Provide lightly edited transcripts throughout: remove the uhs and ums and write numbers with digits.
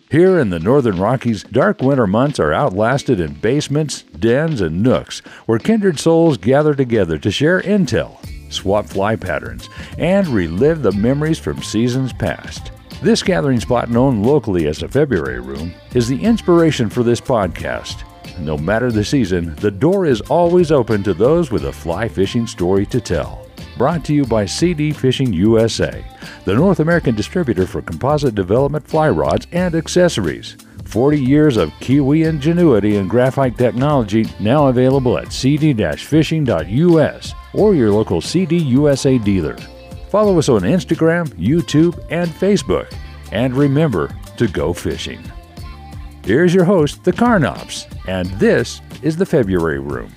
Here in the Northern Rockies, dark winter months are outlasted in basements, dens, and nooks where kindred souls gather together to share intel, swap fly patterns, and relive the memories from seasons past. This gathering spot, known locally as the February Room, is the inspiration for this podcast. No matter the season, the door is always open to those with a fly fishing story to tell. Brought to you by CD Fishing USA, the North American distributor for composite development fly rods and accessories. 40 years of Kiwi ingenuity and graphite technology now available at cd-fishing.us or your local CD USA dealer. Follow us on Instagram, YouTube, and Facebook. And remember to go fishing. Here's your host, the Carnops, and this is the February Room.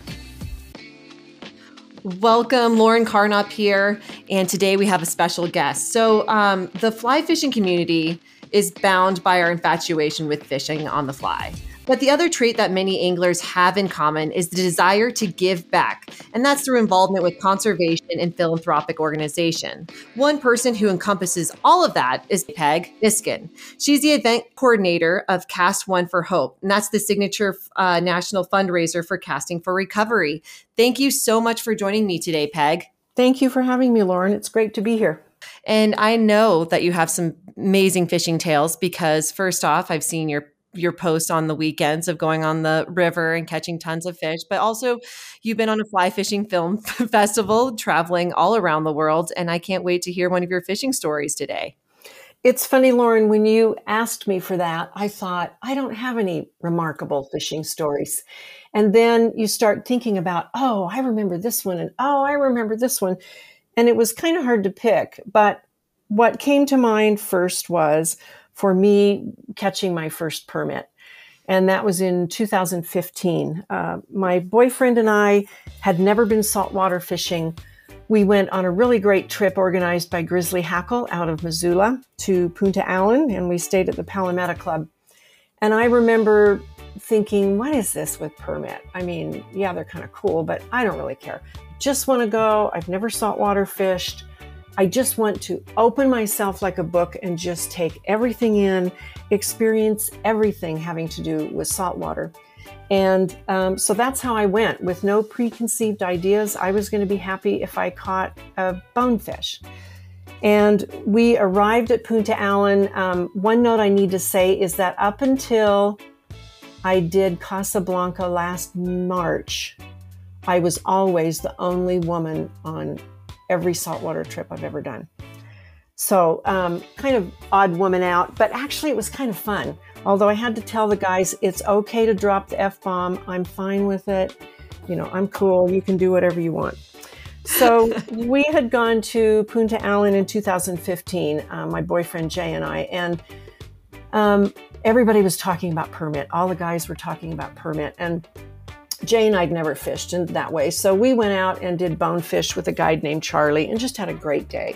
Welcome, Lauren Carnop here, and today we have a special guest. So the fly fishing community is bound by our infatuation with fishing on the fly. But the other trait that many anglers have in common is the desire to give back, and that's through involvement with conservation and philanthropic organization. One person who encompasses all of that is Peg Niskin. She's the event coordinator of Cast One for Hope, and that's the signature national fundraiser for Casting for Recovery. Thank you so much for joining me today, Peg. Thank you for having me, Lauren. It's great to be here. And I know that you have some amazing fishing tales because first off, I've seen your post on the weekends of going on the river and catching tons of fish, but also you've been on a fly fishing film festival, traveling all around the world. And I can't wait to hear one of your fishing stories today. It's funny, Lauren, when you asked me for that, I thought, I don't have any remarkable fishing stories. And then you start thinking about, oh, I remember this one. And oh, I remember this one. And it was kind of hard to pick. But what came to mind first was, for me, catching my first permit. And that was in 2015. My boyfriend and I had never been saltwater fishing. We went on a really great trip organized by Grizzly Hackle out of Missoula to Punta Allen, and we stayed at the Palometa Club. And I remember thinking, what is this with permit? I mean, yeah, they're kind of cool, but I don't really care. Just want to go. I've never saltwater fished. I just want to open myself like a book and just take everything in, experience everything having to do with saltwater. And so that's how I went, with no preconceived ideas. I was going to be happy if I caught a bonefish. And we arrived at Punta Allen. One note I need to say is that up until I did Casablanca last March, I was always the only woman on every saltwater trip I've ever done. So kind of odd woman out, but actually it was kind of fun. Although I had to tell the guys, it's okay to drop the F-bomb. I'm fine with it. You know, I'm cool. You can do whatever you want. So we had gone to Punta Allen in 2015, my boyfriend Jay and I, and everybody was talking about permit. All the guys were talking about permit, and Jay and I'd never fished in that way. So we went out and did bonefish with a guide named Charlie and just had a great day.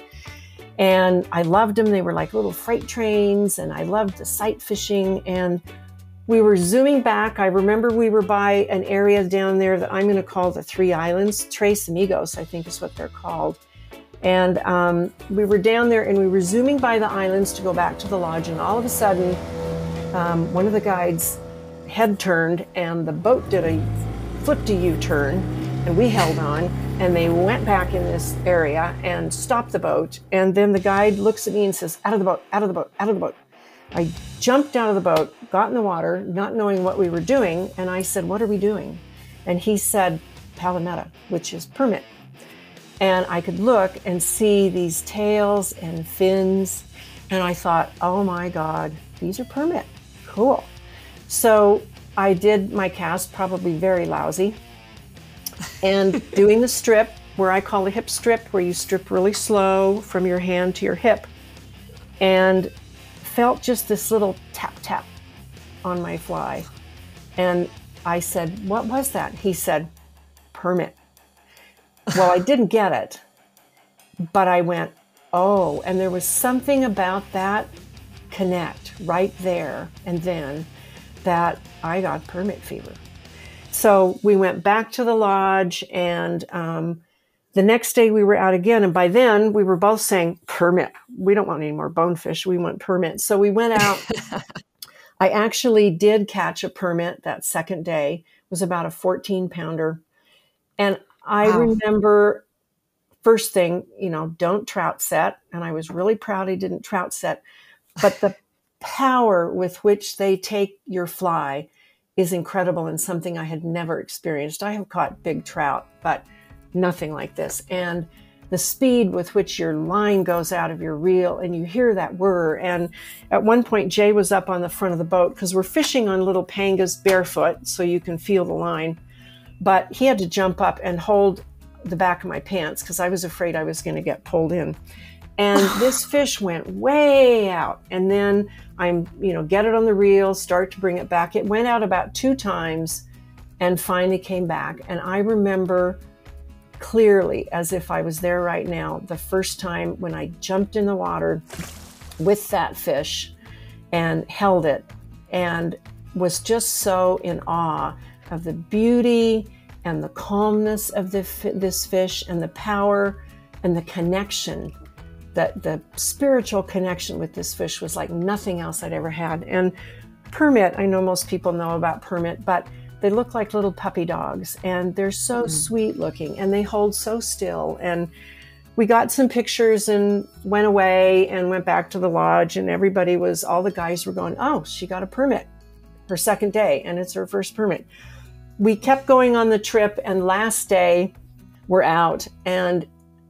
And I loved them. They were like little freight trains, and I loved the sight fishing. And we were zooming back. I remember we were by an area down there that I'm going to call the Three Islands. Tres Amigos, I think is what they're called. And we were down there and we were zooming by the islands to go back to the lodge. And all of a sudden, one of the guides head turned and the boat did a flipped a U-turn, and we held on, and they went back in this area and stopped the boat. And then the guide looks at me and says, out of the boat, out of the boat, out of the boat. I jumped out of the boat, got in the water, not knowing what we were doing. And I said, what are we doing? And he said, Palometa, which is permit. And I could look and see these tails and fins. And I thought, oh my God, these are permit. Cool. So I did my cast, probably very lousy, and doing the strip, where I call a hip strip, where you strip really slow from your hand to your hip, and felt just this little tap, tap on my fly. And I said, what was that? He said, permit. Well, I didn't get it, but I went, oh, and there was something about that connect right there and then that I got permit fever. So we went back to the lodge, and the next day we were out again. And by then we were both saying, permit. We don't want any more bonefish. We want permit. So we went out I actually did catch a permit that second day. It was about a 14-pounder. And I remember first thing, don't trout set. And I was really proud I didn't trout set. But the power with which they take your fly is incredible and something I had never experienced. I have caught big trout, but nothing like this. And the speed with which your line goes out of your reel and you hear that whir. And at one point, Jay was up on the front of the boat because we're fishing on little pangas barefoot so you can feel the line. But he had to jump up and hold the back of my pants because I was afraid I was going to get pulled in. And this fish went way out. And then get it on the reel, start to bring it back. It went out about 2 times and finally came back. And I remember clearly, as if I was there right now, the first time when I jumped in the water with that fish and held it and was just so in awe of the beauty and the calmness of this fish and the power and the connection, that the spiritual connection with this fish was like nothing else I'd ever had. And permit, I know most people know about permit, but they look like little puppy dogs and they're so sweet looking and they hold so still. And we got some pictures and went away and went back to the lodge, and all the guys were going, oh, she got a permit her second day and it's her first permit. We kept going on the trip, and last day we're out and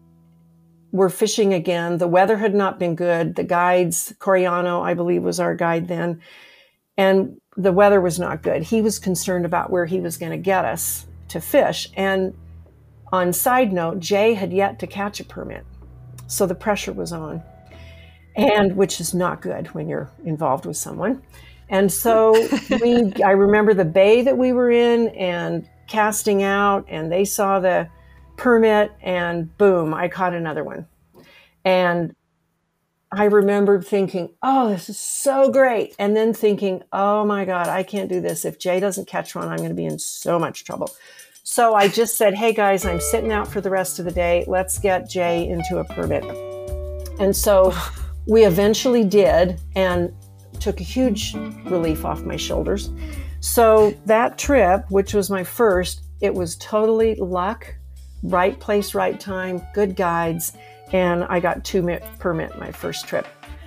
we're fishing again. The weather had not been good. The guides, Coriano, I believe, was our guide then. And the weather was not good. He was concerned about where he was going to get us to fish. And on side note, Jay had yet to catch a permit. So the pressure was on, and which is not good when you're involved with someone. And so I remember the bay that we were in and casting out, and they saw the permit and boom, I caught another one. And I remember thinking, oh, this is so great. And then thinking, oh my God, I can't do this. If Jay doesn't catch one, I'm going to be in so much trouble. So I just said, hey guys, I'm sitting out for the rest of the day. Let's get Jay into a permit. And so we eventually did, and took a huge relief off my shoulders. So that trip, which was my first, it was totally luck, right place, right time, good guides. And I got 2 permit my first trip.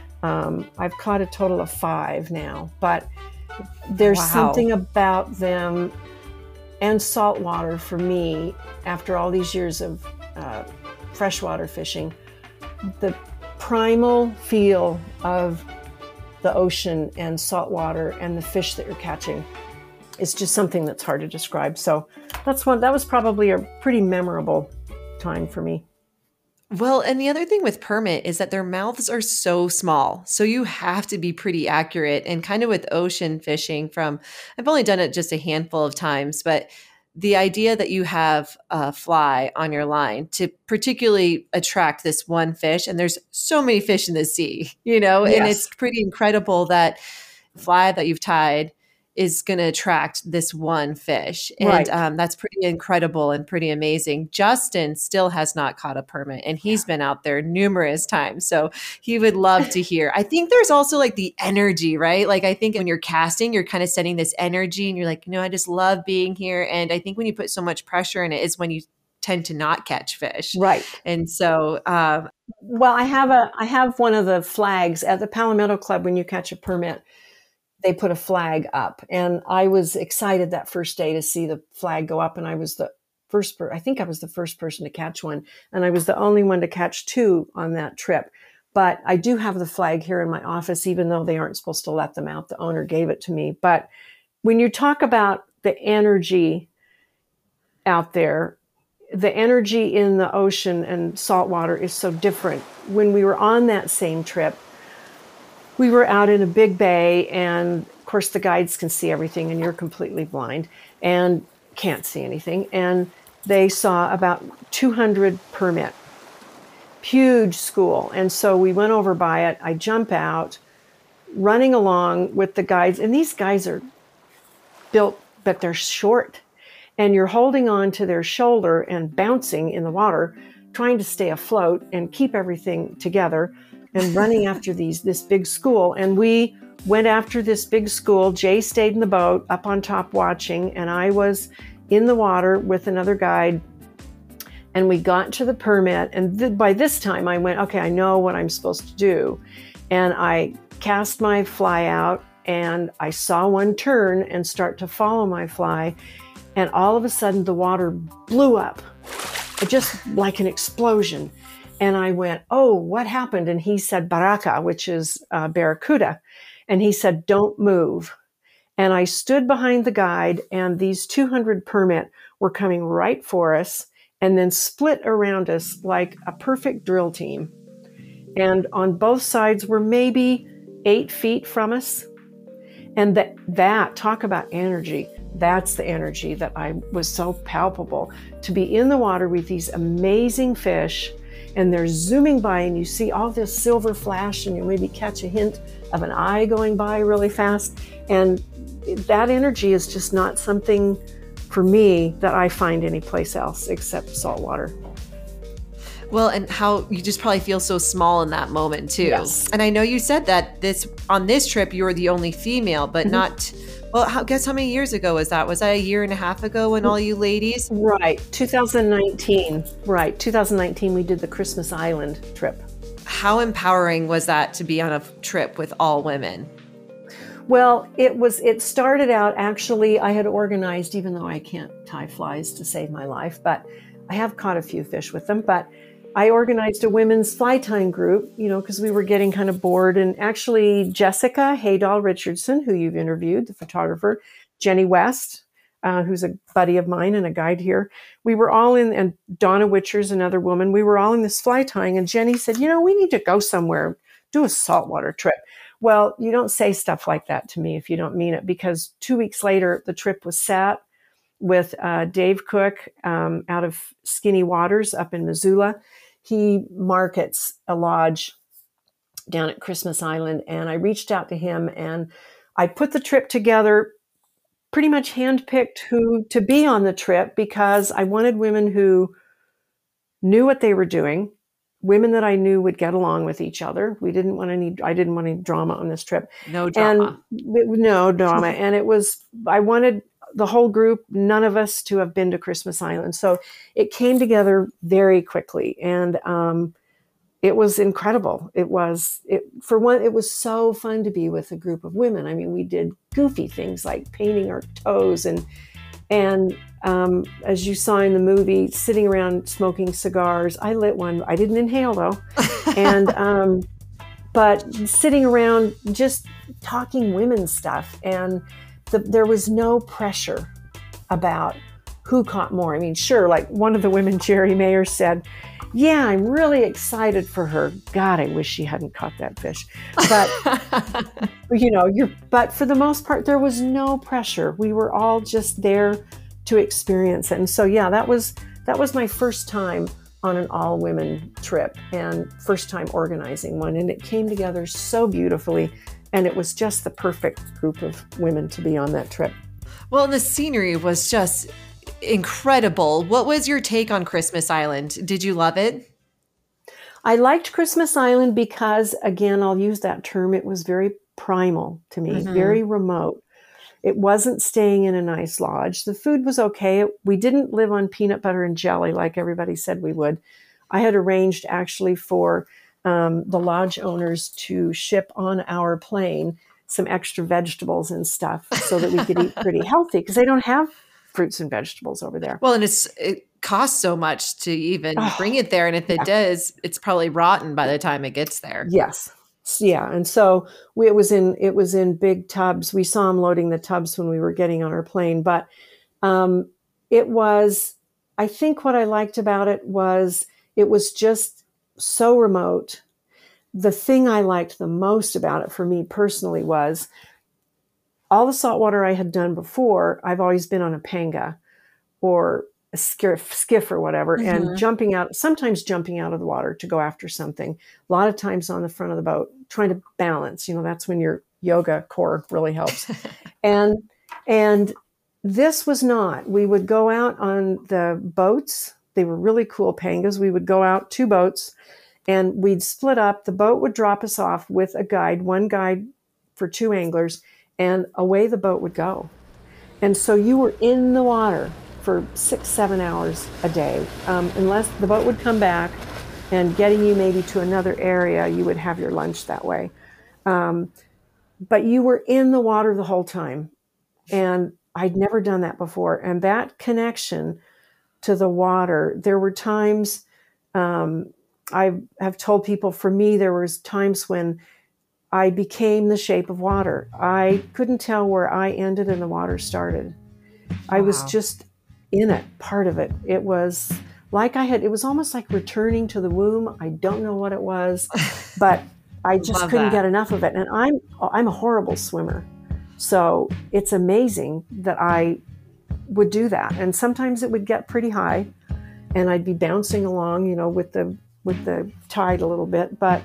I've caught a total of 5 now, but there's something about them and saltwater for me after all these years of freshwater fishing. The primal feel of the ocean and saltwater and the fish that you're catching is just something that's hard to describe. So that was probably a pretty memorable time for me. Well, and the other thing with permit is that their mouths are so small. So you have to be pretty accurate. And kind of with ocean fishing I've only done it just a handful of times, but the idea that you have a fly on your line to particularly attract this one fish, and there's so many fish in the sea, and it's pretty incredible that fly that you've tied is going to attract this one fish. And that's pretty incredible and pretty amazing. Justin still has not caught a permit, and he's been out there numerous times. So he would love to hear. I think there's also like the energy, right? Like I think when you're casting, you're kind of setting this energy and you're like, I just love being here. And I think when you put so much pressure in it is when you tend to not catch fish. Right. And so, well, I have one of the flags at the Palmetto Club. When you catch a permit, they put a flag up, and I was excited that first day to see the flag go up. And I was the first person to catch one. And I was the only one to catch 2 on that trip. But I do have the flag here in my office, even though they aren't supposed to let them out. The owner gave it to me. But when you talk about the energy out there, the energy in the ocean and saltwater is so different. When we were on that same trip, we were out in a big bay, and of course the guides can see everything and you're completely blind and can't see anything. And they saw about 200 permit, huge school. And so we went over by it. I jump out, running along with the guides. And these guys are built, but they're short. And you're holding on to their shoulder and bouncing in the water, trying to stay afloat and keep everything together, and running after this big school. And we went after this big school. Jay stayed in the boat up on top watching, and I was in the water with another guide. And we got to the permit, and by this time I went, okay, I know what I'm supposed to do. And I cast my fly out, and I saw one turn and start to follow my fly. And all of a sudden the water blew up, just like an explosion. And I went, oh, what happened? And he said, baraka, which is barracuda. And he said, don't move. And I stood behind the guide, and these 200 permit were coming right for us, and then split around us like a perfect drill team. And on both sides were maybe 8 feet from us. And that talk about energy, that's the energy that was so palpable. To be in the water with these amazing fish, and they're zooming by, and you see all this silver flash, and you maybe catch a hint of an eye going by really fast. And that energy is just not something for me that I find anyplace else except saltwater. Well, and how you just probably feel so small in that moment too. Yes. And I know you said that on this trip you were the only female, but not. Well, guess how many years ago was that? Was that a year and a half ago when all you ladies? Right, 2019. Right, 2019 we did the Christmas Island trip. How empowering was that to be on a trip with all women? Well, it started out, actually, I had organized, even though I can't tie flies to save my life, but I have caught a few fish with them, but I organized a women's fly tying group, because we were getting kind of bored. And actually Jessica Haydahl Richardson, who you've interviewed, the photographer, Jenny West, who's a buddy of mine and a guide here. We were all in, and Donna Witcher's another woman, we were all in this fly tying, and Jenny said, we need to go somewhere, do a saltwater trip. Well, you don't say stuff like that to me if you don't mean it, because 2 weeks later, the trip was set with Dave Cook out of Skinny Waters up in Missoula. He markets a lodge down at Christmas Island, and I reached out to him, and I put the trip together, pretty much handpicked who to be on the trip, because I wanted women who knew what they were doing, women that I knew would get along with each other. I didn't want any drama on this trip. No drama. No drama. And I wanted the whole group, none of us, to have been to Christmas Island. So it came together very quickly. And it was incredible. It was so fun to be with a group of women. I mean, we did goofy things like painting our toes and as you saw in the movie, sitting around smoking cigars. I lit one. I didn't inhale though. And, but sitting around just talking women's stuff, and there was no pressure about who caught more. I mean, sure, like one of the women, Jerry Mayer, said, yeah, I'm really excited for her. God, I wish she hadn't caught that fish. But, but for the most part, there was no pressure. We were all just there to experience it. And so, yeah, that was my first time on an all-women trip, and first time organizing one. And it came together so beautifully. And it was just the perfect group of women to be on that trip. Well, and the scenery was just incredible. What was your take on Christmas Island? Did you love it? I liked Christmas Island because, again, I'll use that term, it was very primal to me, very remote. It wasn't staying in a nice lodge. The food was okay. We didn't live on peanut butter and jelly like everybody said we would. I had arranged actually for the lodge owners to ship on our plane some extra vegetables and stuff so that we could eat pretty healthy, because they don't have fruits and vegetables over there. Well, and it costs so much to even bring it there. And if it does, it's probably rotten by the time it gets there. Yes. Yeah. And so it was in big tubs. We saw them loading the tubs when we were getting on our plane, but I think what I liked about it was just so remote. The thing I liked the most about it for me personally was all the saltwater I had done before. I've always been on a panga or a skiff or whatever, and sometimes jumping out of the water to go after something. A lot of times on the front of the boat, trying to balance, that's when your yoga core really helps. And this was not. We would go out on the boats. They were really cool pangas. We would go out 2 boats, and we'd split up. The boat would drop us off with a guide, one guide for 2 anglers, and away the boat would go. And so you were in the water for 6-7 hours a day, unless the boat would come back and getting you maybe to another area, you would have your lunch that way. But you were in the water the whole time. And I'd never done that before. And that connection to the water, there were times, I have told people, for me, there was times when I became the shape of water. I couldn't tell where I ended and the water started. I was just in it, part of it. It was like it was almost like returning to the womb. I don't know what it was, but I just couldn't get enough of it. And I'm a horrible swimmer. So it's amazing that I would do that. And sometimes it would get pretty high and I'd be bouncing along, with the tide a little bit. But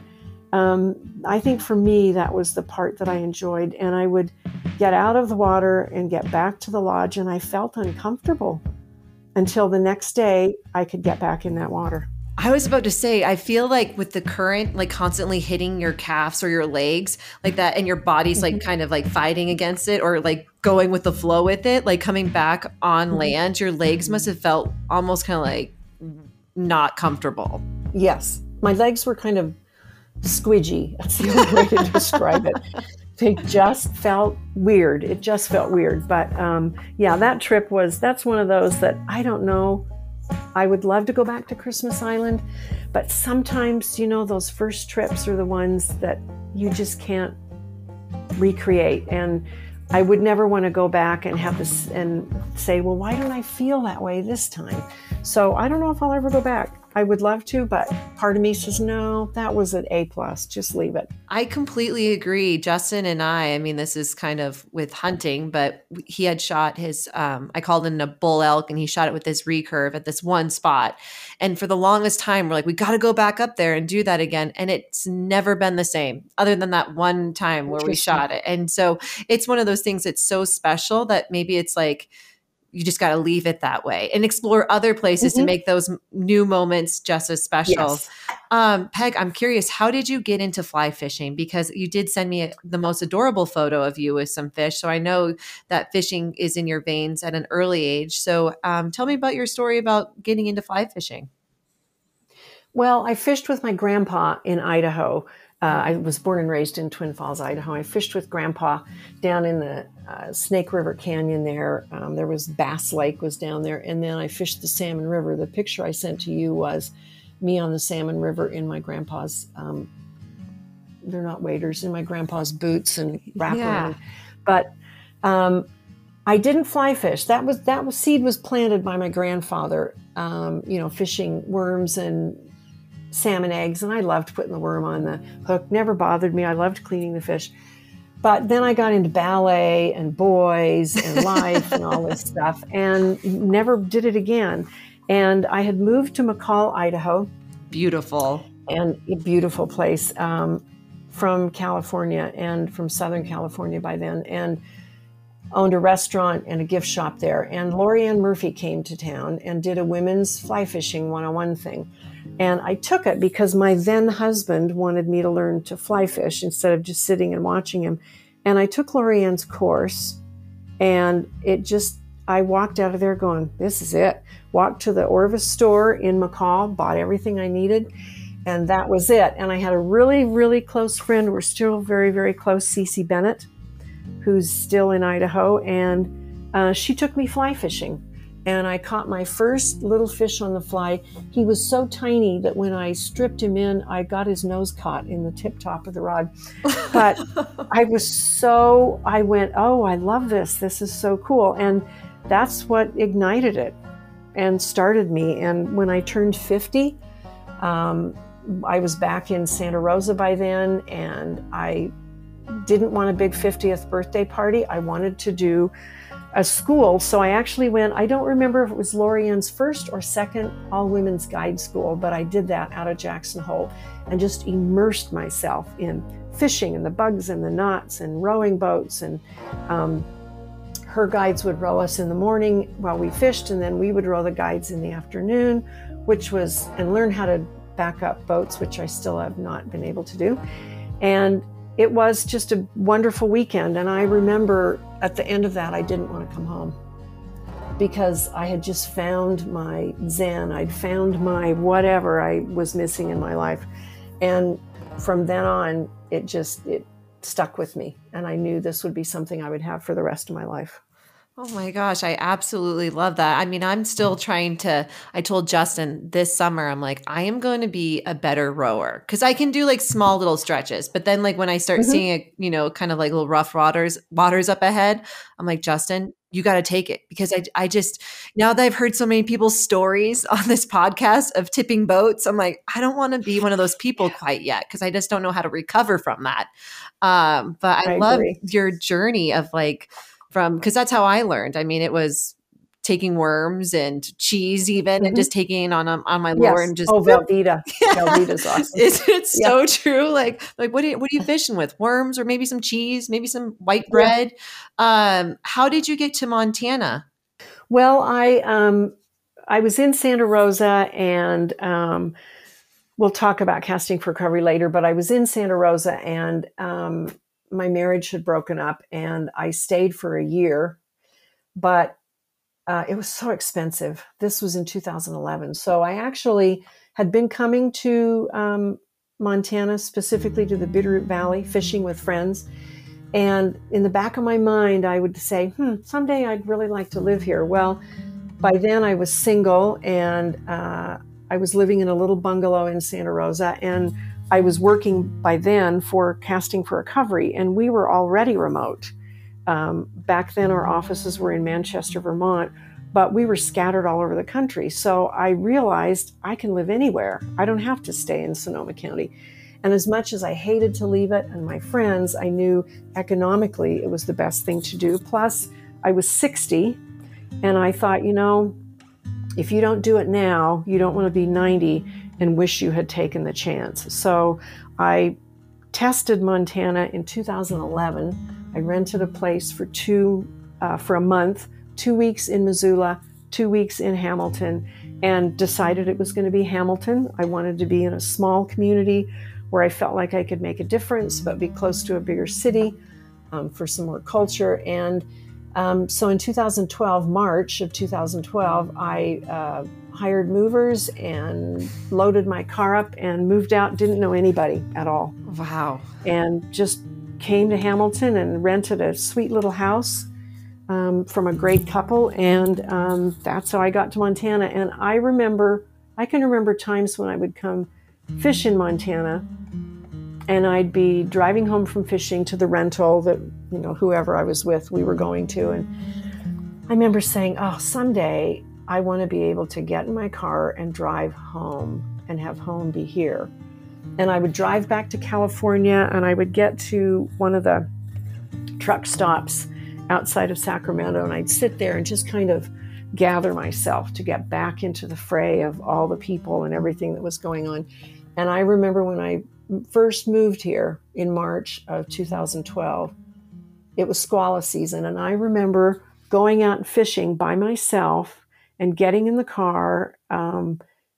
I think for me, that was the part that I enjoyed. And I would get out of the water and get back to the lodge, and I felt uncomfortable until the next day I could get back in that water. I was about to say, I feel like with the current, like constantly hitting your calves or your legs like that, and your body's like kind of like fighting against it or like going with the flow with it, like coming back on land, your legs must have felt almost kind of like not comfortable. Yes. My legs were kind of squidgy. That's the only way to describe it. They just felt weird. It just felt weird. But yeah, that trip that's one of those that I don't know. I would love to go back to Christmas Island, but sometimes, those first trips are the ones that you just can't recreate. And I would never want to go back and have this and say, well, why don't I feel that way this time? So I don't know if I'll ever go back. I would love to, but part of me says, no, that was an A+, just leave it. I completely agree. Justin and I mean, this is kind of with hunting, but he had shot his, I called it a bull elk, and he shot it with this recurve at this one spot. And for the longest time, we're like, we got to go back up there and do that again. And it's never been the same other than that one time where we shot it. And so it's one of those things that's so special that maybe it's like, you just got to leave it that way and explore other places to make those new moments just as special. Yes. Peg, I'm curious, how did you get into fly fishing? Because you did send me the most adorable photo of you with some fish. So I know that fishing is in your veins at an early age. So tell me about your story about getting into fly fishing. Well, I fished with my grandpa in Idaho. I was born and raised in Twin Falls, Idaho. I fished with Grandpa down in the Snake River Canyon there. There was Bass Lake was down there. And then I fished the Salmon River. The picture I sent to you was me on the Salmon River in my grandpa's, they're not waders, in my grandpa's boots and wraparound. Yeah. But I didn't fly fish. That seed was planted by my grandfather, fishing worms and salmon eggs, and I loved putting the worm on the hook. Never bothered me. I loved cleaning the fish. But then I got into ballet and boys and life and all this stuff, and never did it again. And I had moved to McCall, Idaho. Beautiful. And a beautiful place, from California and from Southern California by then, and owned a restaurant and a gift shop there. And Lori-Ann Murphy came to town and did a women's fly fishing 101 thing. And I took it because my then husband wanted me to learn to fly fish instead of just sitting and watching him. And I took Lori-Ann's course, and I walked out of there going, this is it. Walked to the Orvis store in McCall, bought everything I needed, and that was it. And I had a really, really close friend. We're still very, very close, Cece Bennett, who's still in Idaho. And she took me fly fishing. And I caught my first little fish on the fly. He was so tiny that when I stripped him in, I got his nose caught in the tip top of the rod. But I went, oh, I love this. This is so cool. And that's what ignited it and started me. And when I turned 50, I was back in Santa Rosa by then, and I didn't want a big 50th birthday party. I wanted to do a school. So I actually went, I don't remember if it was Lori-Ann's first or second all-women's guide school, but I did that out of Jackson Hole and just immersed myself in fishing and the bugs and the knots and rowing boats. And her guides would row us in the morning while we fished, and then we would row the guides in the afternoon, and learn how to back up boats, which I still have not been able to do. And it was just a wonderful weekend. And I remember at the end of that, I didn't want to come home because I had just found my Zen. I'd found my whatever I was missing in my life. And from then on, it stuck with me. And I knew this would be something I would have for the rest of my life. Oh my gosh, I absolutely love that. I mean, I'm still trying to, I told Justin this summer, I'm like, I am going to be a better rower because I can do like small little stretches. But then like when I start seeing it, kind of like little rough waters up ahead, I'm like, Justin, you got to take it because I just, now that I've heard so many people's stories on this podcast of tipping boats, I'm like, I don't want to be one of those people quite yet because I just don't know how to recover from that. But I love your journey of like, because that's how I learned. I mean, it was taking worms and cheese even and just taking it on my lower and just. Oh, Velveeta. Yeah. Velveeta's awesome. It's so true. Like what are you fishing with? Worms or maybe some cheese, maybe some white bread. Yeah. How did you get to Montana? Well, I was in Santa Rosa and we'll talk about Casting for Recovery later, but I was in Santa Rosa and my marriage had broken up and I stayed for a year, but it was so expensive. This was in 2011. So I actually had been coming to Montana, specifically to the Bitterroot Valley, fishing with friends. And in the back of my mind, I would say, someday I'd really like to live here. Well, by then I was single and I was living in a little bungalow in Santa Rosa. And I was working by then for Casting for Recovery, and we were already remote. Back then, our offices were in Manchester, Vermont, but we were scattered all over the country. So I realized I can live anywhere. I don't have to stay in Sonoma County. And as much as I hated to leave it and my friends, I knew economically it was the best thing to do. Plus, I was 60, and I thought, if you don't do it now, you don't want to be 90 and wish you had taken the chance. So I tested Montana in 2011. I rented a place for a month, 2 weeks in Missoula, 2 weeks in Hamilton, and decided it was going to be Hamilton. I wanted to be in a small community where I felt like I could make a difference, but be close to a bigger city for some more culture. And so in 2012, March of 2012, I hired movers and loaded my car up and moved out, didn't know anybody at all. Wow. And just came to Hamilton and rented a sweet little house from a great couple. And that's how I got to Montana. And I can remember times when I would come fish in Montana and I'd be driving home from fishing to the rental that, whoever I was with, we were going to. And I remember saying, someday I want to be able to get in my car and drive home and have home be here. And I would drive back to California and I would get to one of the truck stops outside of Sacramento and I'd sit there and just kind of gather myself to get back into the fray of all the people and everything that was going on. And I remember when I first moved here in March of 2012, it was squallow season. And I remember going out and fishing by myself and getting in the car and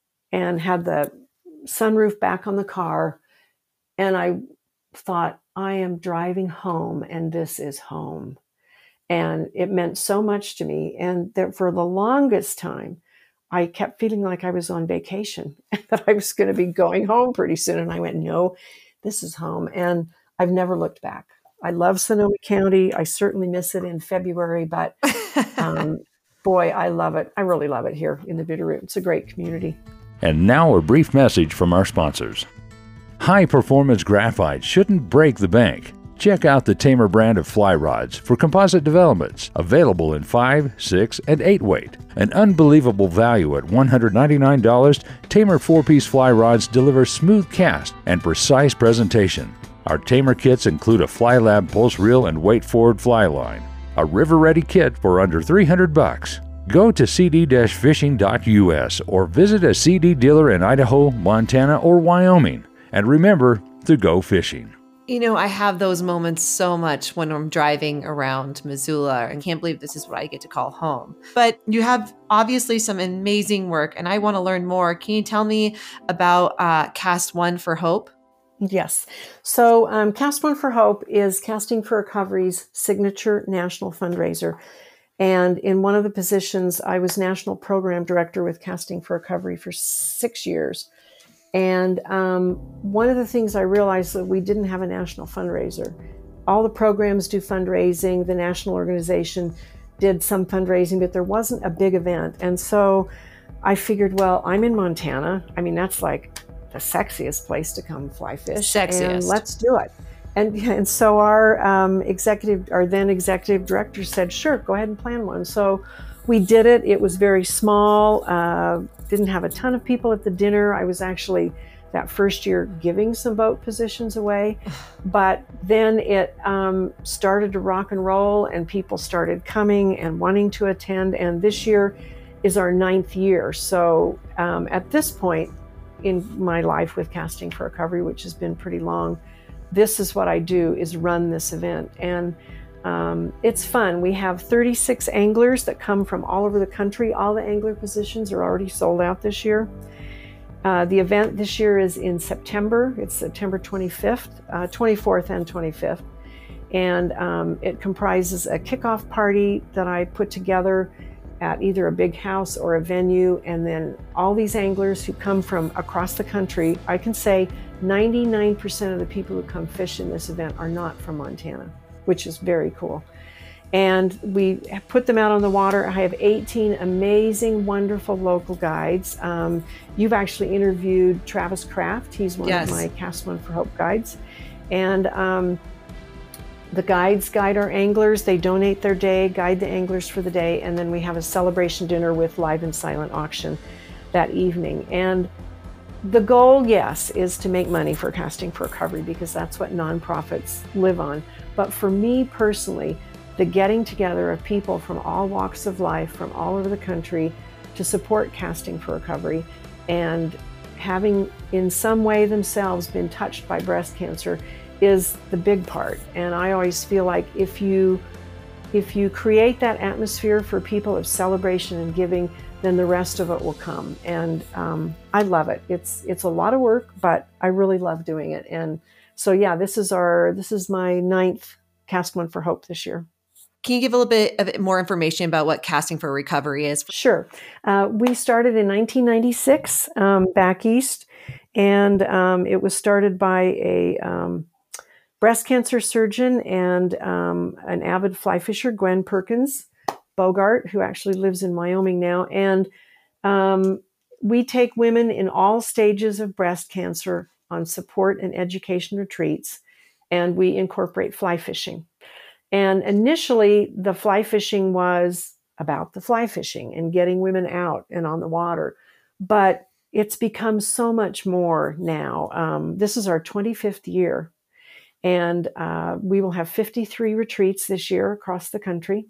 had the sunroof back on the car. And I thought, I am driving home and this is home. And it meant so much to me. And that for the longest time, I kept feeling like I was on vacation and that I was going to be going home pretty soon. And I went, no, this is home. And I've never looked back. I love Sonoma County. I certainly miss it in February, but boy, I love it. I really love it here in the Bitterroot. It's a great community. And now a brief message from our sponsors. High-performance graphite shouldn't break the bank. Check out the Tamer brand of fly rods for composite developments, available in 5, 6, and 8 weight. An unbelievable value at $199, Tamer 4-piece fly rods deliver smooth cast and precise presentation. Our Tamer kits include a Fly Lab pulse reel and weight forward fly line. A river-ready kit for under $300. Go to cd-fishing.us or visit a CD dealer in Idaho, Montana, or Wyoming. And remember to go fishing. I have those moments so much when I'm driving around Missoula and can't believe this is what I get to call home. But you have obviously some amazing work and I want to learn more. Can you tell me about Cast One for Hope? Yes. So Cast One for Hope is Casting for Recovery's signature national fundraiser. And in one of the positions, I was national program director with Casting for Recovery for 6 years. And one of the things I realized that we didn't have a national fundraiser. All the programs do fundraising. The national organization did some fundraising, but there wasn't a big event. And so I figured, well, I'm in Montana. I mean, that's like the sexiest place to come fly fish. Sexiest. And let's do it. And so our then executive director said, sure, go ahead and plan one. So we did it. It was very small, didn't have a ton of people at the dinner. I was actually that first year giving some boat positions away, but then it started to rock and roll and people started coming and wanting to attend. And this year is our 9th year. So at this point in my life with Casting for Recovery, which has been pretty long, this is what I do, is run this event. And it's fun. We have 36 anglers that come from all over the country. All the angler positions are already sold out this year. The event this year is in September. It's September 25th, 24th and 25th. And it comprises a kickoff party that I put together at either a big house or a venue. And then all these anglers who come from across the country, I can say 99% of the people who come fish in this event are not from Montana, which is very cool. And we put them out on the water. I have 18 amazing, wonderful local guides. You've actually interviewed Travis Kraft. He's one of my Cast One for Hope guides. And the guides guide our anglers. They donate their day, guide the anglers for the day. And then we have a celebration dinner with live and silent auction that evening. And the goal, yes, is to make money for Casting for Recovery because that's what nonprofits live on. But for me personally, the getting together of people from all walks of life, from all over the country to support Casting for Recovery and having in some way themselves been touched by breast cancer is the big part. And I always feel like if you create that atmosphere for people of celebration and giving, then the rest of it will come. And I love it. It's a lot of work, but I really love doing it. And so, yeah, this is my 9th Cast One for Hope this year. Can you give a little bit more information about what Casting for Recovery is? Sure. We started in 1996 back east, and it was started by a breast cancer surgeon and an avid fly fisher, Gwen Perkins Bogart, who actually lives in Wyoming now. And we take women in all stages of breast cancer on support and education retreats, and we incorporate fly fishing. And initially, the fly fishing was about the fly fishing and getting women out and on the water. But it's become so much more now. This is our 25th year. And we will have 53 retreats this year across the country.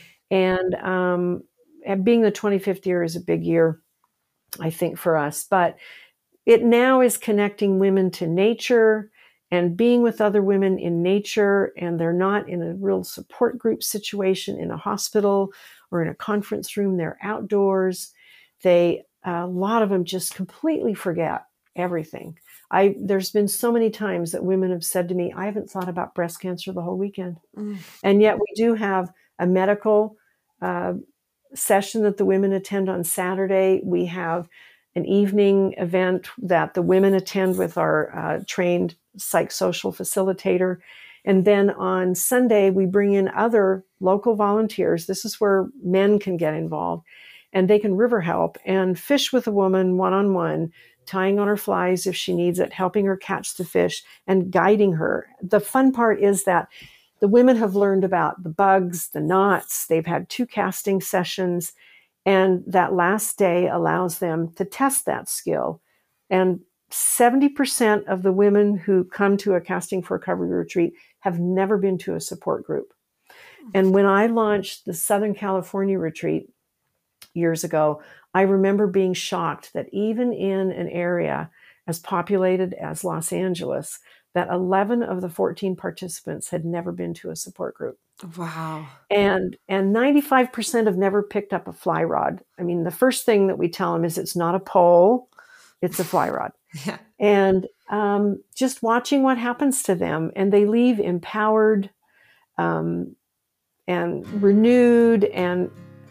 And being the 25th year is a big year, I think, for us. But it now is connecting women to nature and being with other women in nature, and they're not in a real support group situation in a hospital or in a conference room. They're outdoors. A lot of them just completely forget everything. There's been so many times that women have said to me, I haven't thought about breast cancer the whole weekend. And yet we do have a medical session that the women attend on Saturday. We have an evening event that the women attend with our trained psychosocial facilitator. And then on Sunday, we bring in other local volunteers. This is where men can get involved, and they can river help and fish with a woman one-on-one, tying on her flies if she needs it, helping her catch the fish and guiding her. The fun part is that the women have learned about the bugs, the knots. They've had 2 casting sessions, and that last day allows them to test that skill. And 70% of the women who come to a Casting for Recovery retreat have never been to a support group. And when I launched the Southern California retreat years ago, I remember being shocked that even in an area as populated as Los Angeles, that 11 of the 14 participants had never been to a support group. Wow. And 95% have never picked up a fly rod. I mean, the first thing that we tell them is it's not a pole, it's a fly rod. Yeah. And just watching what happens to them, and they leave empowered and renewed, and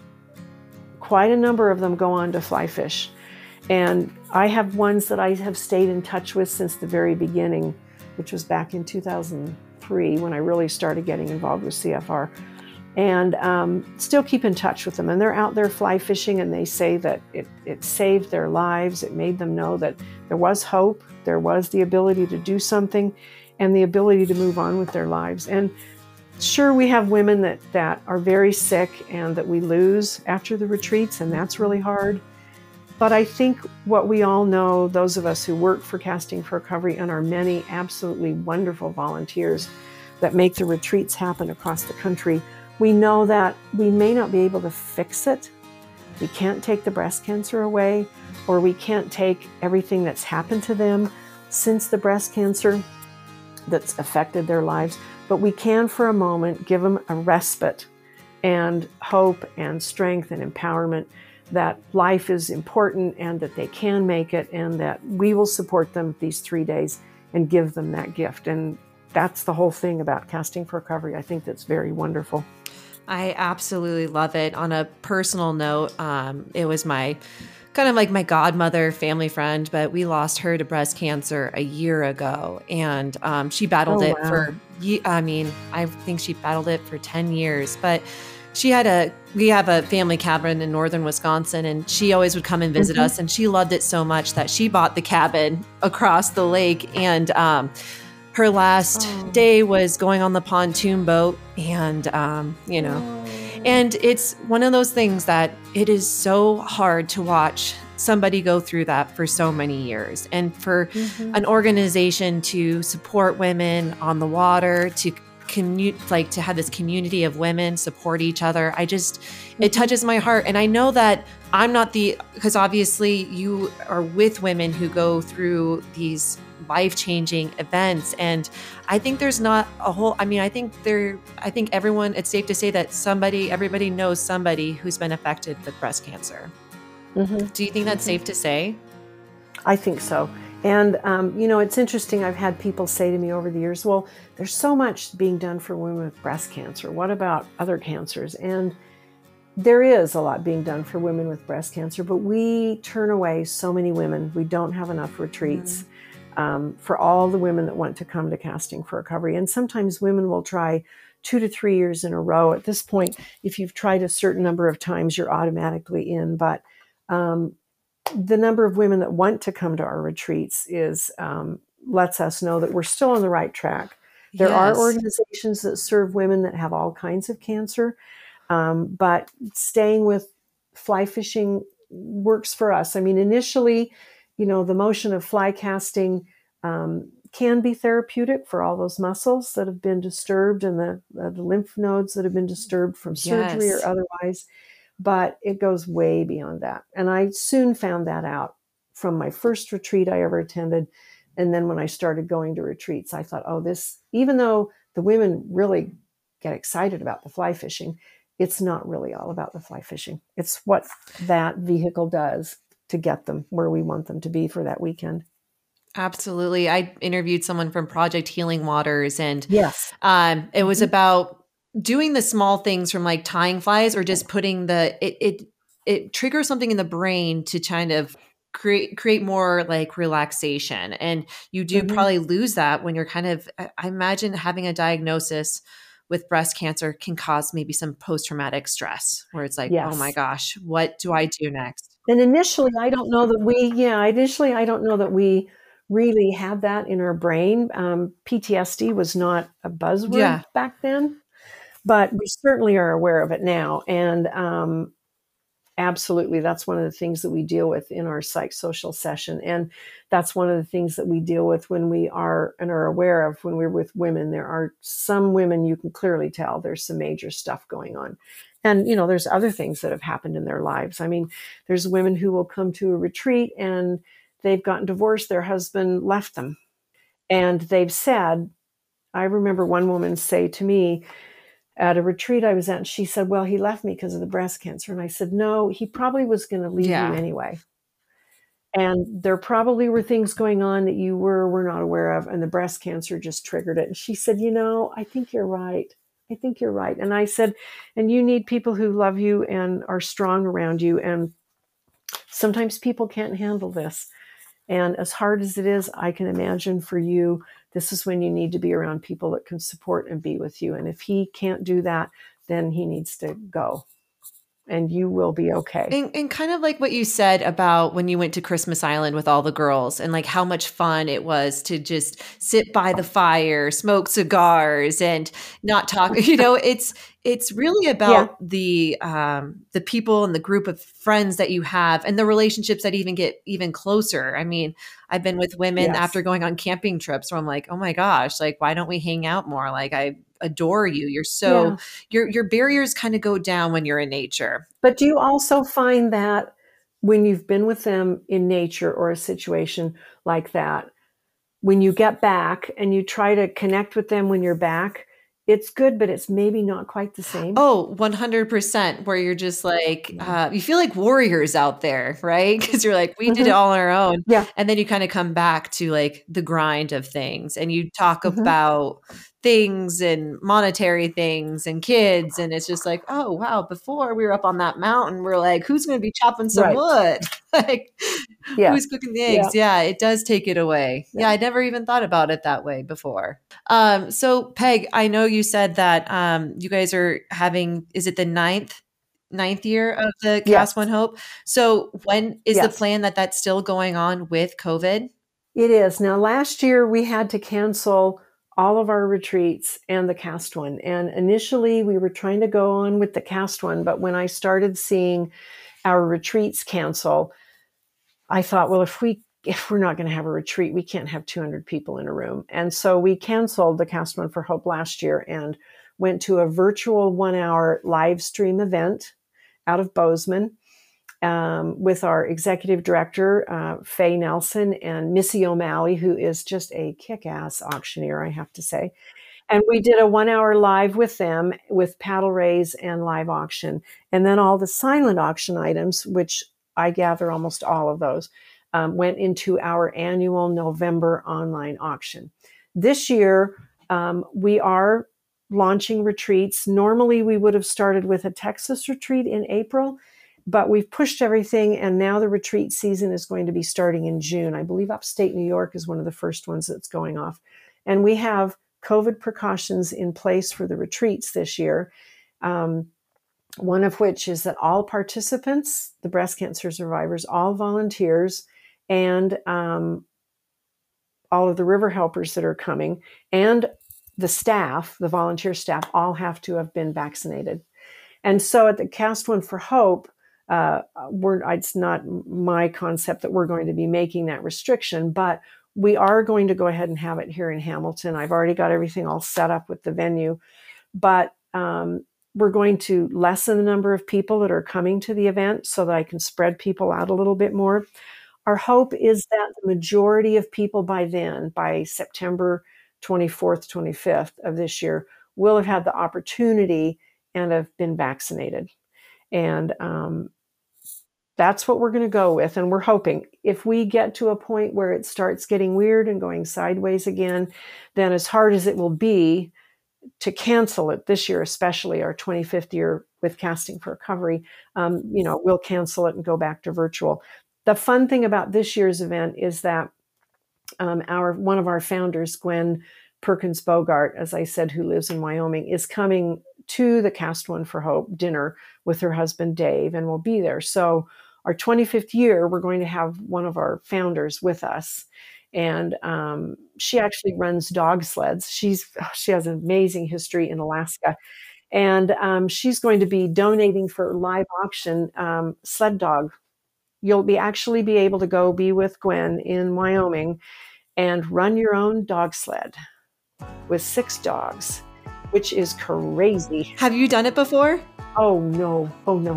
quite a number of them go on to fly fish. And I have ones that I have stayed in touch with since the very beginning, which was back in 2003 when I really started getting involved with CFR, and still keep in touch with them. And they're out there fly fishing, and they say that it saved their lives. It made them know that there was hope, there was the ability to do something, and the ability to move on with their lives. And sure, we have women that are very sick and that we lose after the retreats, and that's really hard. But I think what we all know, those of us who work for Casting for Recovery and our many absolutely wonderful volunteers that make the retreats happen across the country, we know that we may not be able to fix it. We can't take the breast cancer away, or we can't take everything that's happened to them since the breast cancer that's affected their lives. But we can, for a moment, give them a respite and hope and strength and empowerment that life is important and that they can make it, and that we will support them these 3 days and give them that gift. And that's the whole thing about Casting for Recovery. I think that's very wonderful. I absolutely love it. On a personal note, it was my kind of like my godmother, family friend, but we lost her to breast cancer a year ago. And she battled it for, I think she battled it for 10 years. But we have a family cabin in northern Wisconsin, and she always would come and visit us. And she loved it so much that she bought the cabin across the lake. And her last day was going on the pontoon boat, and, and it's one of those things that it is so hard to watch somebody go through that for so many years. And for an organization to support women on the water, to to have this community of women support each other, it touches my heart. And I know that I'm not because obviously you are with women who go through these life-changing events. And I think there's not a whole, I think everyone, it's safe to say that everybody knows somebody who's been affected with breast cancer. Do you think that's safe to say? I think so. And, it's interesting. I've had people say to me over the years, well, there's so much being done for women with breast cancer. What about other cancers? And there is a lot being done for women with breast cancer, but we turn away so many women. We don't have enough retreats for all the women that want to come to Casting for Recovery. And sometimes women will try 2 to 3 years in a row. At this point, if you've tried a certain number of times, you're automatically in. But the number of women that want to come to our retreats lets us know that we're still on the right track. There are organizations that serve women that have all kinds of cancer, but staying with fly fishing works for us. Initially, the motion of fly casting can be therapeutic for all those muscles that have been disturbed and the lymph nodes that have been disturbed from surgery or otherwise. But it goes way beyond that. And I soon found that out from my first retreat I ever attended. And then when I started going to retreats, I thought, even though the women really get excited about the fly fishing, it's not really all about the fly fishing. It's what that vehicle does to get them where we want them to be for that weekend. Absolutely. I interviewed someone from Project Healing Waters, and it was about doing the small things from like tying flies or just putting it triggers something in the brain to kind of create more like relaxation. And you do probably lose that when you're I imagine having a diagnosis with breast cancer can cause maybe some post-traumatic stress where it's like, oh my gosh, what do I do next? And initially, I don't know that we really had that in our brain. PTSD was not a buzzword back then, but we certainly are aware of it now. And absolutely, that's one of the things that we deal with in our psychosocial session. And that's one of the things that we deal with when we are aware of when we're with women. There are some women you can clearly tell there's some major stuff going on. And, there's other things that have happened in their lives. There's women who will come to a retreat and they've gotten divorced. Their husband left them. And they've said, I remember one woman say to me at a retreat I was at, and she said, well, he left me because of the breast cancer. And I said, no, he probably was going to leave you anyway. And there probably were things going on that you were not aware of, and the breast cancer just triggered it. And she said, I think you're right. I think you're right. And I said, and you need people who love you and are strong around you. And sometimes people can't handle this. And as hard as it is, I can imagine for you, this is when you need to be around people that can support and be with you. And if he can't do that, then he needs to go. And you will be okay. And kind of like what you said about when you went to Christmas Island with all the girls and like how much fun it was to just sit by the fire, smoke cigars and not talk, it's really about the people and the group of friends that you have and the relationships that even get even closer. I mean, I've been with women after going on camping trips where I'm like, oh my gosh, like, why don't we hang out more? Like, I adore you. You're so, your barriers kind of go down when you're in nature. But do you also find that when you've been with them in nature or a situation like that, when you get back and you try to connect with them when you're back, it's good, but it's maybe not quite the same? Oh, 100%. Where you're just like, you feel like warriors out there, right? Because you're like, we did it all on our own. Yeah. And then you kind of come back to like the grind of things and you talk about things and monetary things and kids. And it's just like, oh, wow. Before we were up on that mountain, we're like, who's going to be chopping some wood? Like, who's cooking the eggs? Yeah, it does take it away. Yeah, I never even thought about it that way before. So Peg, I know you said that you guys are having, is it the ninth year of the Cast One Hope? So when is the plan that that's still going on with COVID? It is. Now, last year we had to cancel all of our retreats and the Cast One. And initially we were trying to go on with the Cast One, but when I started seeing our retreats cancel, I thought, well, if we're not going to have a retreat, we can't have 200 people in a room. And so we canceled the Cast One for Hope last year and went to a virtual 1-hour live stream event out of Bozeman with our executive director, Faye Nelson, and Missy O'Malley, who is just a kick-ass auctioneer, I have to say. And we did a 1-hour live with them with paddle raise and live auction. And then all the silent auction items, which I gather almost all of those, went into our annual November online auction. This year, we are launching retreats. Normally, we would have started with a Texas retreat in April, but we've pushed everything, and now the retreat season is going to be starting in June. I believe upstate New York is one of the first ones that's going off. And we have COVID precautions in place for the retreats this year. One of which is that all participants, the breast cancer survivors, all volunteers, and all of the river helpers that are coming, and the staff, the volunteer staff, all have to have been vaccinated. And so at the Cast One for Hope, it's not my concept that we're going to be making that restriction, but we are going to go ahead and have it here in Hamilton. I've already got everything all set up with the venue, but we're going to lessen the number of people that are coming to the event so that I can spread people out a little bit more. Our hope is that the majority of people by then, by September 24th, 25th of this year, will have had the opportunity and have been vaccinated. And that's what we're going to go with. And we're hoping if we get to a point where it starts getting weird and going sideways again, then as hard as it will be to cancel it this year, especially our 25th year with Casting for Recovery, we'll cancel it and go back to virtual. The fun thing about this year's event is that one of our founders, Gwen Perkins Bogart, as I said, who lives in Wyoming, is coming to the Cast One for Hope dinner with her husband, Dave, and will be there. So our 25th year, we're going to have one of our founders with us. And she actually runs dog sleds. She has an amazing history in Alaska. And she's going to be donating for live auction sled dog. You'll actually be able to go be with Gwen in Wyoming and run your own dog sled with 6 dogs, which is crazy. Have you done it before? Oh, no.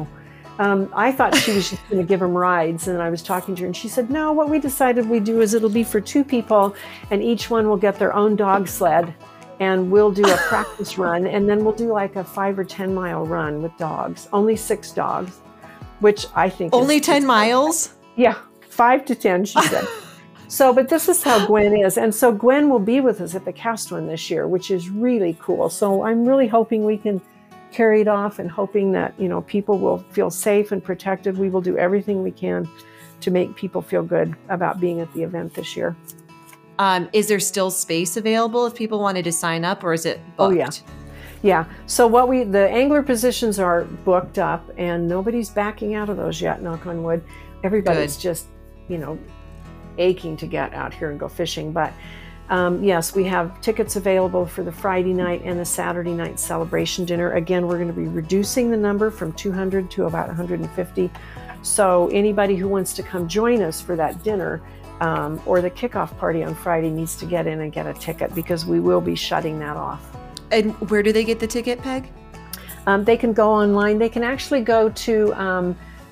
I thought she was just going to give them rides, and I was talking to her, and she said, no, what we decided we'd do is it'll be for 2 people, and each one will get their own dog sled, and we'll do a practice run, and then we'll do like a 5 or 10 mile run with dogs, only 6 dogs, which I think only 10 miles? Yeah. 5 to 10, she said. So, but this is how Gwen is. And so Gwen will be with us at the cast one this year, which is really cool. So I'm really hoping we can carry it off and hoping that, people will feel safe and protected. We will do everything we can to make people feel good about being at the event this year. Is there still space available if people wanted to sign up, or is it booked? Oh, yeah. Yeah. So the angler positions are booked up and nobody's backing out of those yet, knock on wood. Everybody's just, aching to get out here and go fishing. But yes, we have tickets available for the Friday night and the Saturday night celebration dinner. Again, we're going to be reducing the number from 200 to about 150. So anybody who wants to come join us for that dinner or the kickoff party on Friday needs to get in and get a ticket, because we will be shutting that off. And where do they get the ticket, Peg? They can go online. They can actually go to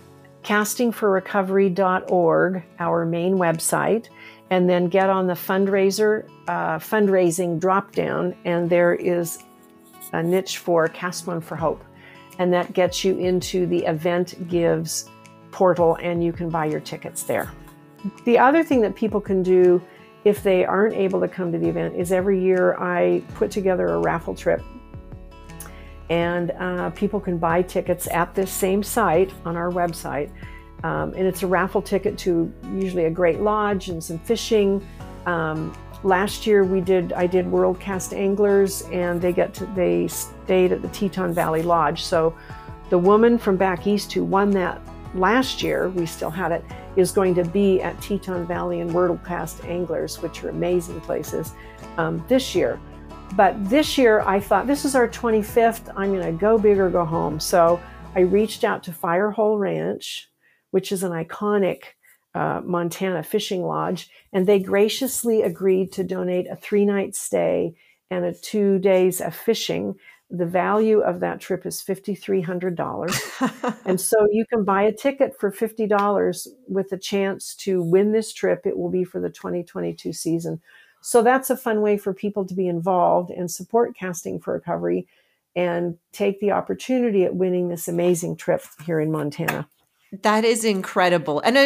castingforrecovery.org, our main website, and then get on the fundraising drop-down, and there is a niche for Cast One for Hope, and that gets you into the Event Gives portal, and you can buy your tickets there. The other thing that people can do if they aren't able to come to the event is every year I put together a raffle trip, and people can buy tickets at this same site on our website. And it's a raffle ticket to usually a great lodge and some fishing. Last year I did World Cast Anglers, and they stayed at the Teton Valley Lodge. So the woman from back east who won that last year, we still had it, is going to be at Teton Valley and World Cast Anglers, which are amazing places, this year. But this year I thought, this is our 25th, I'm going to go big or go home. So I reached out to Firehole Ranch, which is an iconic Montana fishing lodge, and they graciously agreed to donate a 3-night stay and a 2 days of fishing. The value of that trip is $5,300. And so you can buy a ticket for $50 with a chance to win this trip. It will be for the 2022 season. So that's a fun way for people to be involved and support Casting for Recovery and take the opportunity at winning this amazing trip here in Montana. That is incredible. And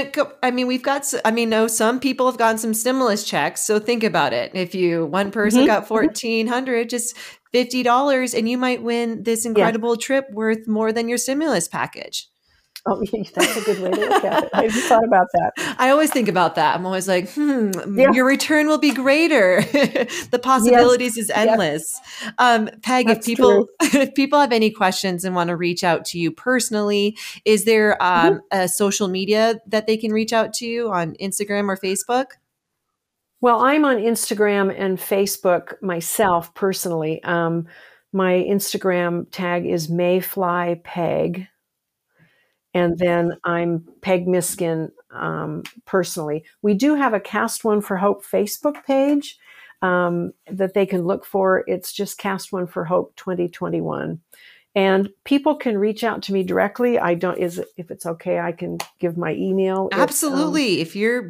some people have gotten some stimulus checks. So think about it. If one person got $1,400, just $50, and you might win this incredible trip worth more than your stimulus package. Oh, that's a good way to look at it. I haven't thought about that. I always think about that. I'm always like, your return will be greater. The possibilities is endless. Peg, if people have any questions and want to reach out to you personally, is there a social media that they can reach out to you on Instagram or Facebook? Well, I'm on Instagram and Facebook myself personally. My Instagram tag is MayflyPeg. And then I'm Peg Miskin personally. We do have a Cast One for Hope Facebook page that they can look for. It's just Cast One for Hope 2021. And people can reach out to me directly. If it's okay, I can give my email. Absolutely.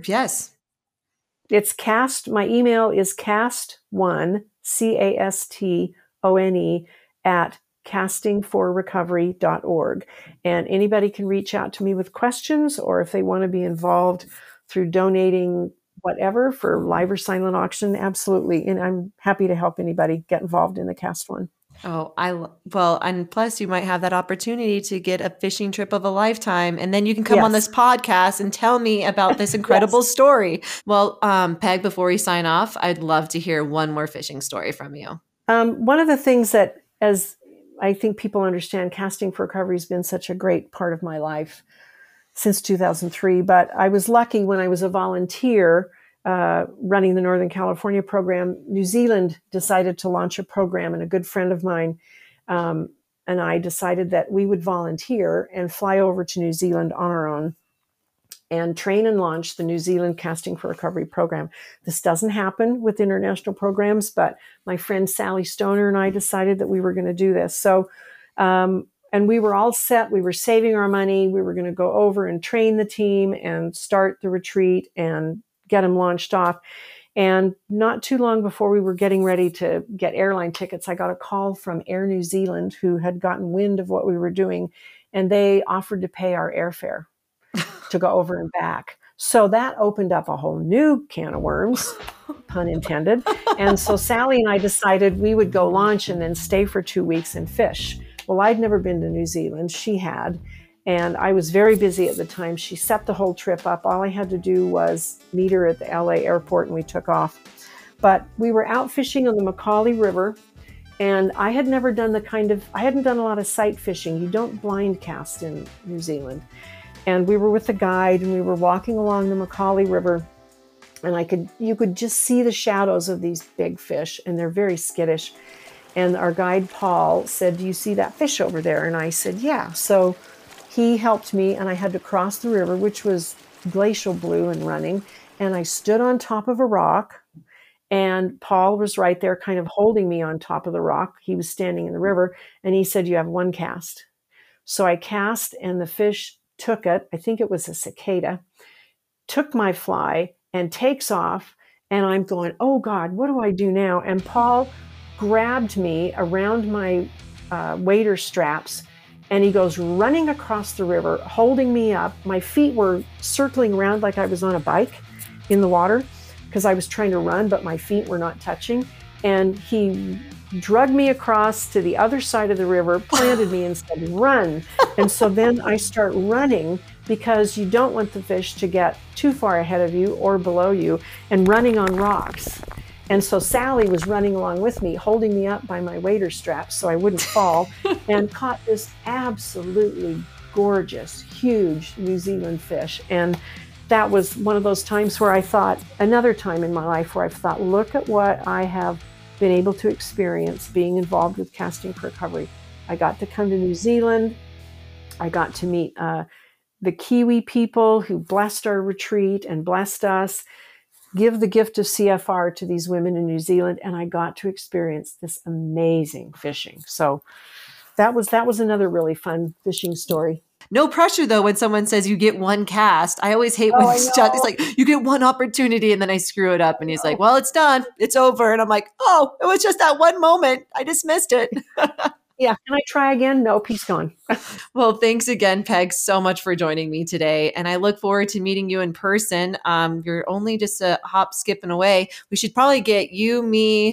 It's cast. My email is cast1, CASTONE, at castingforrecovery.org. And anybody can reach out to me with questions, or if they want to be involved through donating whatever for live or silent auction, absolutely. And I'm happy to help anybody get involved in the Cast One. Oh, and plus you might have that opportunity to get a fishing trip of a lifetime, and then you can come on this podcast and tell me about this incredible story. Well, Peg, before we sign off, I'd love to hear one more fishing story from you. One of the things that, as I think people understand, Casting for Recovery has been such a great part of my life since 2003. But I was lucky when I was a volunteer running the Northern California program. New Zealand decided to launch a program, and a good friend of mine and I decided that we would volunteer and fly over to New Zealand on our own and train and launch the New Zealand Casting for Recovery program. This doesn't happen with international programs, but my friend Sally Stoner and I decided that we were going to do this. So, and we were all set. We were saving our money. We were going to go over and train the team and start the retreat and get them launched off. And not too long before we were getting ready to get airline tickets, I got a call from Air New Zealand, who had gotten wind of what we were doing, and they offered to pay our airfare to go over and back. So that opened up a whole new can of worms, pun intended. And so Sally and I decided we would go launch and then stay for 2 weeks and fish. Well, I'd never been to New Zealand. She had. And I was very busy at the time. She set the whole trip up. All I had to do was meet her at the LA airport and we took off. But we were out fishing on the Macaulay River. And I had never done I hadn't done a lot of sight fishing. You don't blind cast in New Zealand. And we were with a guide and we were walking along the Macaulay River. And you could just see the shadows of these big fish, and they're very skittish. And our guide, Paul, said, "Do you see that fish over there?" And I said, "Yeah." So he helped me, and I had to cross the river, which was glacial blue and running. And I stood on top of a rock, and Paul was right there kind of holding me on top of the rock. He was standing in the river, and he said, "You have one cast." So I cast, and the fish took it. I think it was a cicada, took my fly and takes off. And I'm going, "Oh God, what do I do now?" And Paul grabbed me around my wader straps, and he goes running across the river, holding me up. My feet were circling around like I was on a bike in the water because I was trying to run, but my feet were not touching. And he dragged me across to the other side of the river, planted me and said, "Run." And so then I start running because you don't want the fish to get too far ahead of you or below you, and running on rocks. And so Sally was running along with me, holding me up by my wader straps so I wouldn't fall, and caught this absolutely gorgeous, huge New Zealand fish. And that was one of those times where I thought, another time in my life where I've thought, look at what I have been able to experience being involved with Casting for Recovery. I got to come to New Zealand. I got to meet the Kiwi people who blessed our retreat and blessed us, give the gift of CFR to these women in New Zealand, and I got to experience this amazing fishing. So that was another really fun fishing story. No pressure though when someone says you get one cast. I always hate when it's like you get one opportunity and then I screw it up and he's like, "Well, it's done. It's over." And I'm like, "Oh, it was just that one moment. I just missed it." Yeah. Can I try again? Nope, he's gone. Well, thanks again, Peg, so much for joining me today. And I look forward to meeting you in person. You're only just a hop, skipping away. We should probably get you, me,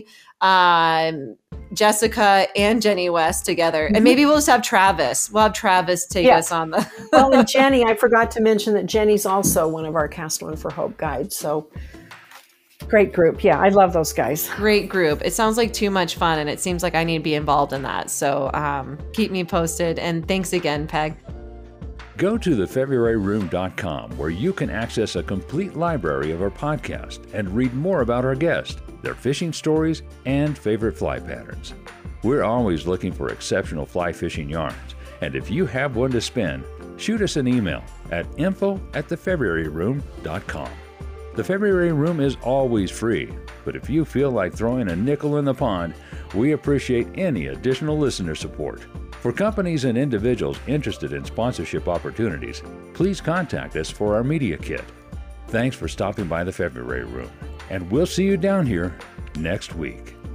Jessica, and Jenny West together. And maybe we'll just have Travis. We'll have Travis take us on the... Well, and Jenny, I forgot to mention that Jenny's also one of our Cast One for Hope guides. So great group. Yeah, I love those guys. Great group. It sounds like too much fun, and it seems like I need to be involved in that. So keep me posted. And thanks again, Peg. Go to thefebruaryroom.com where you can access a complete library of our podcast and read more about our guests, their fishing stories, and favorite fly patterns. We're always looking for exceptional fly fishing yarns, and if you have one to spin, shoot us an email at info@thefebruaryroom.com. The February Room is always free, but if you feel like throwing a nickel in the pond, we appreciate any additional listener support. For companies and individuals interested in sponsorship opportunities, please contact us for our media kit. Thanks for stopping by the February Room, and we'll see you down here next week.